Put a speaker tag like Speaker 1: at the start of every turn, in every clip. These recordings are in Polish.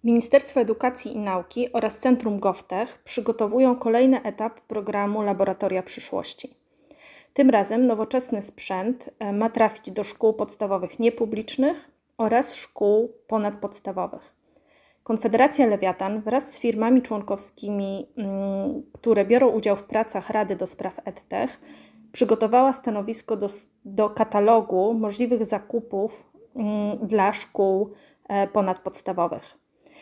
Speaker 1: Ministerstwo Edukacji i Nauki oraz Centrum GovTech przygotowują kolejny etap programu Laboratoria Przyszłości. Tym razem nowoczesny sprzęt ma trafić do szkół podstawowych niepublicznych oraz szkół ponadpodstawowych. Konfederacja Lewiatan wraz z firmami członkowskimi, które biorą udział w pracach Rady do Spraw EdTech, przygotowała stanowisko do katalogu możliwych zakupów dla szkół ponadpodstawowych.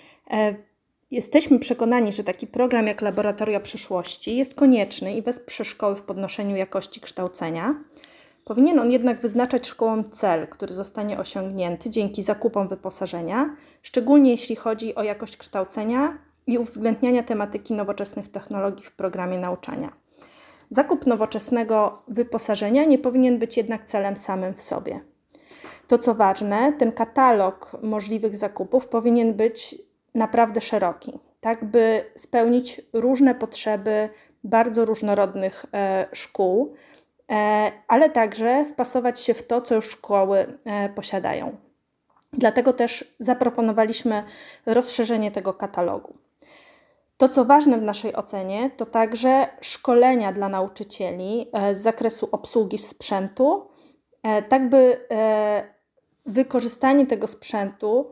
Speaker 1: Jesteśmy przekonani, że taki program jak Laboratoria Przyszłości jest konieczny i wesprze szkoły w podnoszeniu jakości kształcenia. Powinien on jednak wyznaczać szkołom cel, który zostanie osiągnięty dzięki zakupom wyposażenia, szczególnie jeśli chodzi o jakość kształcenia i uwzględniania tematyki nowoczesnych technologii w programie nauczania. Zakup nowoczesnego wyposażenia nie powinien być jednak celem samym w sobie. To co ważne, ten katalog możliwych zakupów powinien być naprawdę szeroki, tak by spełnić różne potrzeby bardzo różnorodnych szkół, ale także wpasować się w to, co już szkoły posiadają. Dlatego też zaproponowaliśmy rozszerzenie tego katalogu. To, co ważne w naszej ocenie, to także szkolenia dla nauczycieli z zakresu obsługi sprzętu, tak by wykorzystanie tego sprzętu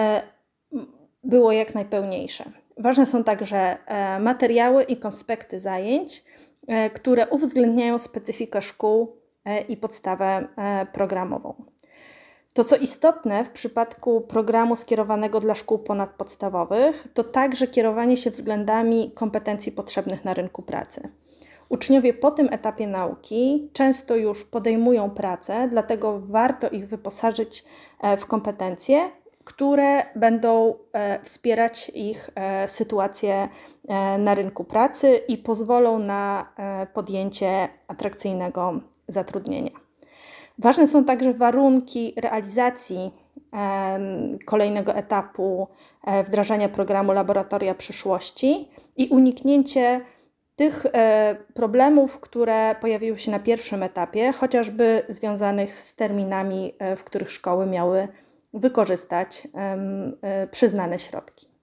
Speaker 1: było jak najpełniejsze. Ważne są także materiały i konspekty zajęć, które uwzględniają specyfikę szkół i podstawę programową. To, co istotne w przypadku programu skierowanego dla szkół ponadpodstawowych, to także kierowanie się względami kompetencji potrzebnych na rynku pracy. Uczniowie po tym etapie nauki często już podejmują pracę, dlatego warto ich wyposażyć w kompetencje, które będą wspierać ich sytuację na rynku pracy i pozwolą na podjęcie atrakcyjnego zatrudnienia. Ważne są także warunki realizacji kolejnego etapu wdrażania programu Laboratoria Przyszłości i uniknięcie tych problemów, które pojawiły się na pierwszym etapie, chociażby związanych z terminami, w których szkoły miały wykorzystać przyznane środki.